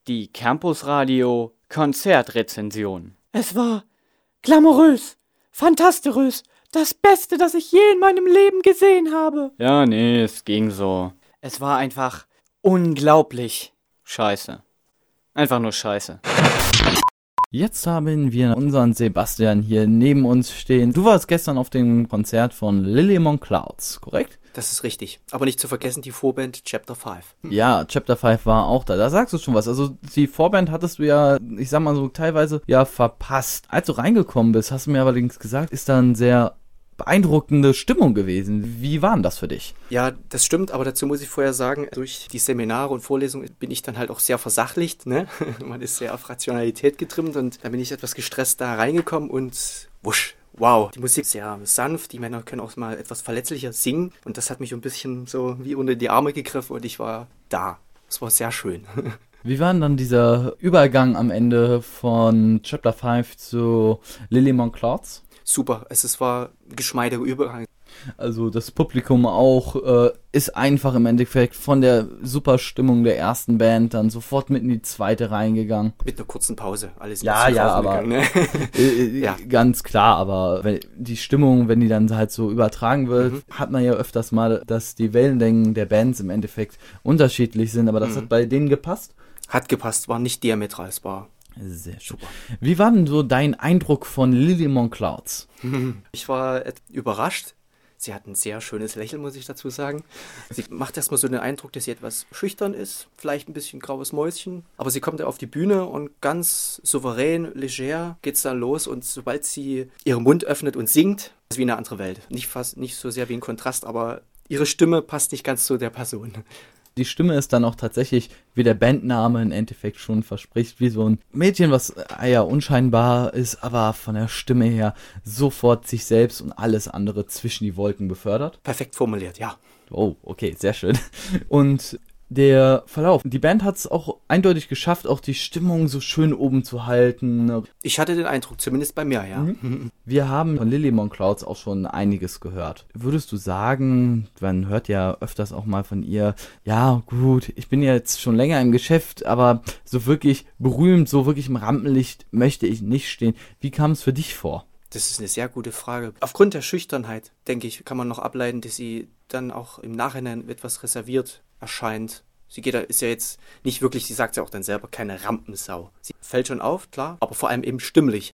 Die Campus-Radio Konzertrezension. Es war glamourös, fantastisch, das Beste, das ich je in meinem Leben gesehen habe. Ja, nee, es ging so. Es war einfach unglaublich scheiße. Einfach nur scheiße. Jetzt haben wir unseren Sebastian hier neben uns stehen. Du warst gestern auf dem Konzert von Lily Among Clouds, korrekt? Das ist richtig. Aber nicht zu vergessen die Vorband Chapter 5. Ja, Chapter 5 war auch da. Da sagst du schon was. Also die Vorband hattest du ja, ich sag mal so, teilweise ja verpasst. Als du reingekommen bist, hast du mir allerdings gesagt, ist da eine sehr beeindruckende Stimmung gewesen. Wie war denn das für dich? Ja, das stimmt, aber dazu muss ich vorher sagen, durch die Seminare und Vorlesungen bin ich dann halt auch sehr versachlicht, ne? Man ist sehr auf Rationalität getrimmt und da bin ich etwas gestresst da reingekommen und wusch. Wow, die Musik ist sehr sanft, die Männer können auch mal etwas verletzlicher singen und das hat mich ein bisschen so wie unter die Arme gegriffen und ich war da. Das war sehr schön. Wie war denn dann dieser Übergang am Ende von Chapter 5 zu Lily Among Clouds? Super, es war ein geschmeidiger Übergang. Also das Publikum auch ist einfach im Endeffekt von der super Stimmung der ersten Band dann sofort mit in die zweite reingegangen. Mit einer kurzen Pause, alles ja, aber ne? Ja. Ganz klar, aber die Stimmung, wenn die dann halt so übertragen wird, hat man ja öfters mal, dass die Wellenlängen der Bands im Endeffekt unterschiedlich sind, aber das hat bei denen gepasst? Hat gepasst, war nicht diametral, es war sehr super. Wie war denn so dein Eindruck von Lily Among Clouds? Ich war überrascht. Sie hat ein sehr schönes Lächeln, muss ich dazu sagen. Sie macht erstmal so den Eindruck, dass sie etwas schüchtern ist, vielleicht ein bisschen graues Mäuschen. Aber sie kommt ja auf die Bühne und ganz souverän, leger geht's dann los. Und sobald sie ihren Mund öffnet und singt, ist es wie eine andere Welt. Nicht so sehr wie ein Kontrast, aber ihre Stimme passt nicht ganz zu der Person. Die Stimme ist dann auch tatsächlich, wie der Bandname im Endeffekt schon verspricht, wie so ein Mädchen, was ja unscheinbar ist, aber von der Stimme her sofort sich selbst und alles andere zwischen die Wolken befördert. Perfekt formuliert, ja. Oh, okay, sehr schön. Und der Verlauf. Die Band hat es auch eindeutig geschafft, auch die Stimmung so schön oben zu halten. Ich hatte den Eindruck, zumindest bei mir, ja. Wir haben von Lily Among Clouds auch schon einiges gehört. Würdest du sagen, man hört ja öfters auch mal von ihr, ja gut, ich bin ja jetzt schon länger im Geschäft, aber so wirklich berühmt, so wirklich im Rampenlicht möchte ich nicht stehen. Wie kam es für dich vor? Das ist eine sehr gute Frage. Aufgrund der Schüchternheit, denke ich, kann man noch ableiten, dass sie dann auch im Nachhinein etwas reserviert erscheint. Ist ja jetzt nicht wirklich, sie sagt ja auch dann selber, keine Rampensau. Sie fällt schon auf, klar, aber vor allem eben stimmlich.